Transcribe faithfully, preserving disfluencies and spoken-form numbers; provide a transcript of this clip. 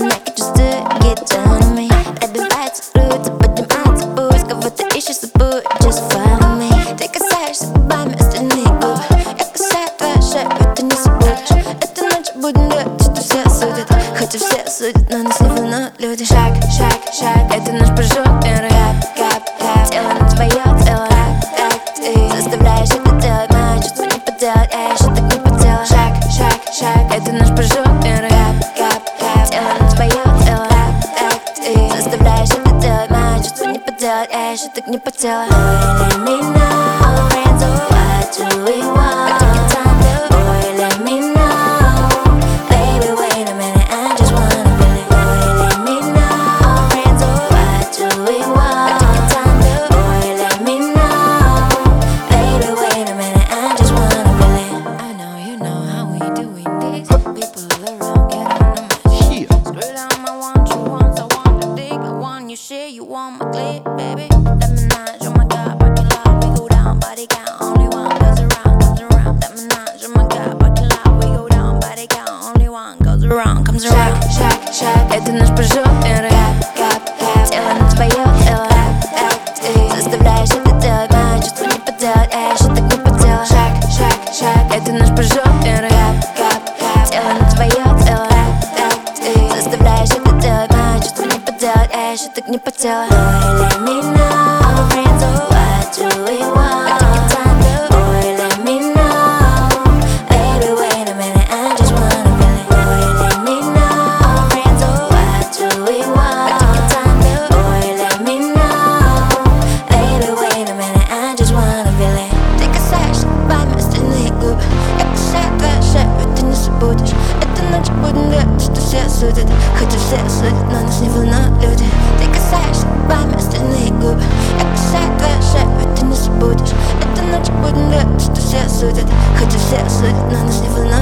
like it just to get down on me. Добивается грудь, поднимается пульс, кого-то ищешь забудь, just follow me. Ты касаешься губами остальные губы, я касаю твою шею, и ты не забудешь. Эта ночь будем делать, что все судят, хотя все судят, но нас не волнуют люди. Шаг, шаг, шаг, это наш прыжок, мир, кап, кап, кап. Тело на твое тело, так, так, ты заставляешь это делать, мои чувства не поделать, я еще так не потела. Шаг, шаг, шаг, это наш прыжок, мир, кап, кап, кап. Тело на твое тело, так, так, ты заставляешь это делать, мои чувства не поделать, я еще так не потела. Boy, let me know, friends, oh, what do we want? Take your time, boy, let me know. Baby, wait a minute, I just wanna feel it. Boy, let me know, friends, oh, what do we want? Take your time, boy, let me know. Baby, wait a minute, I just wanna feel it. I know you know how we doing this. People around get on the match. Straight on my want you once, I want to dig, I want you share, you want my clip, baby. That menage, oh my God, parking lot, we go down, body count, only one goes around, comes around. That menage, oh my God, parking lot, we go down, body count, only one goes around, comes around. Шаг, шаг, шаг, это наш прыжок, мир, кап, кап, кап. Тело на твое тело, так, ты заставляешь это делать, мои чувства не поделать, я еще так не потела. Шаг, шаг, шаг, это наш прыжок, мир, кап, кап, кап. Тело на твое тело, так, ты заставляешь это делать, мои чувства не поделать, я еще так не потела. Boy, let me know, friends, oh, what do we want? Take your time, boy, let me know. Baby, wait a minute, I just wanna feel it. Boy, let me know, friends, oh, what do we want? Take your time, boy, let me know. Baby, wait a minute, I just wanna feel it. Ты касаешься губами остальные губы, я касаю твою шею, и ты не забудешь. Эта ночь будем делать, что все судят, хотя все судят, но нас не волнуют люди. Ты касаешься губами остальные губы, я касаю твою шею, и ты не забудешь. Эта ночь будем делать, что все судят, хотя все судят, но нас не волнуют.